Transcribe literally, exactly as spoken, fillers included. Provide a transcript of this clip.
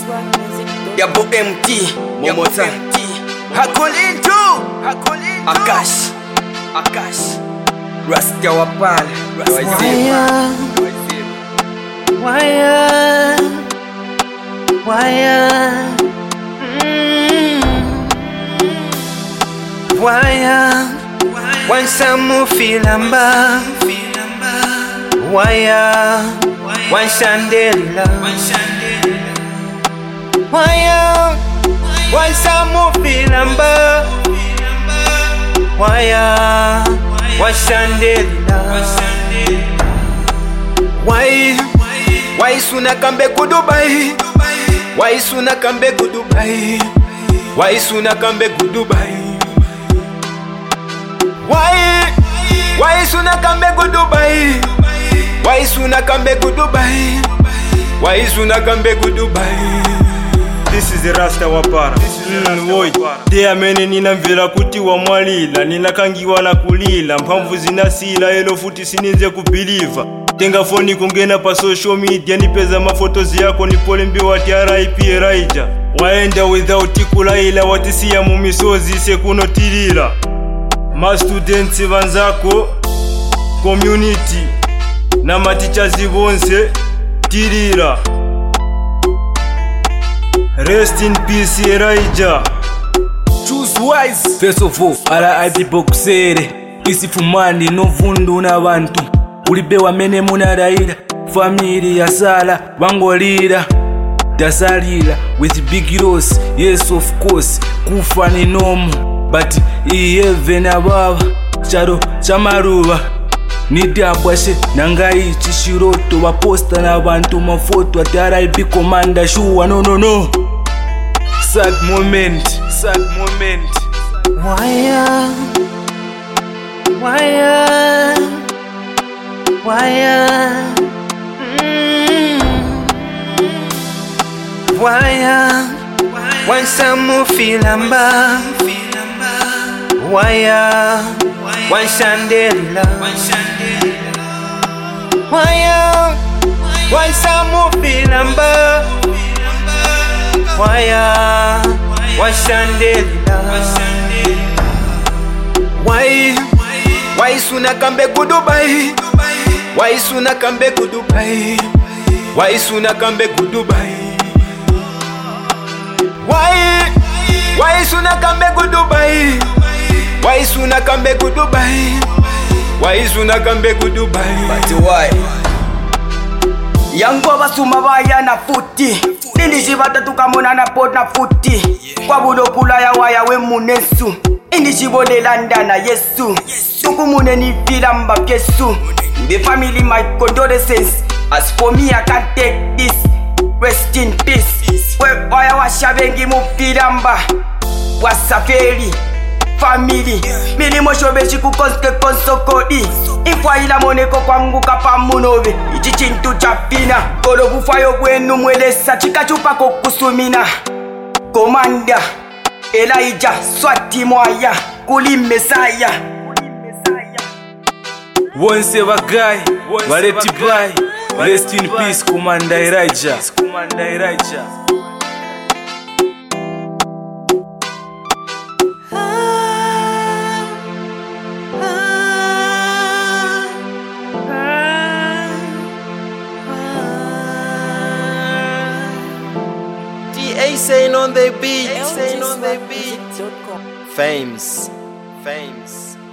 Yabo M T Momota Hakolinto Akash Akash Rasta Wapal Waya Waya Waya Waya Wansa mufilamba Waya Wanshandela Waya Wansa mufilamba Waya Wanshandela Why Why suna kambe ku Dubai Why suna kambe ku Dubai Why suna kambe ku Dubai Why Why suna kambe ku Dubai Why suna kambe ku Dubai Why suna kambe ku Dubai. This is the Rasta Wapara. Mm, woi Dea mene nina mvela kuti wa mwalila nina kangiwa na kulila mpamvu zinasila elo futi sininze kubiliva tenga foni kungena pa social media nipeza mafotozi yako nipole mbi wati R I P Raija waenda without kulaila watisia mumisozi sekuno tilila ma students vanzako community na matichazi bonse tilila. Rest in peace Raija. Choose wise. First of all, R I P boxere isifumani no vundu na bantu ulibewa mene munaraira family ya sala bangolira dasalira with big loss. Yes of course kufa ni nomo but even ababa charo chamaruba nidabwashe nangai chishiroto baposta na bantu mafoto at R I P commander shuwa no no no. Sad moment, sad moment. Waya Waya Waya mm. Waya Wansa mufilamba Waya Wanshandela Waya Wansa mufilamba Waya Wanshandela Why Why suna kambe ku Dubai Why suna kambe ku Dubai Why suna kambe ku Dubai Why Why suna kambe ku Dubai Why suna kambe ku Dubai Why suna kambe ku Dubai. But why Yango basuma baya na futi Nindi shibata tukamona na pot na futi Kwa budo pula ya waya we munesu Indi shibode landa na yesu Tuku mune ni filamba pyesu. The family my condolences. As for me I can't take this. Rest in peace. We waya washabengi mu filamba Wasaferi family mili moshobeshi kukonske konsokodi Ifwa ila moneko kwa mgu kapa munove Ichi chintu chapina Kolo bufayo kwenu mwelesa Chika chupa kukusumina Komanda Elijah Swati mwaya Kuli mesaya Once ever guy Waleti bye. Rest in peace Commander Elijah. Commander Elijah. Saying on the beat, saying on the beat. Fames, fames.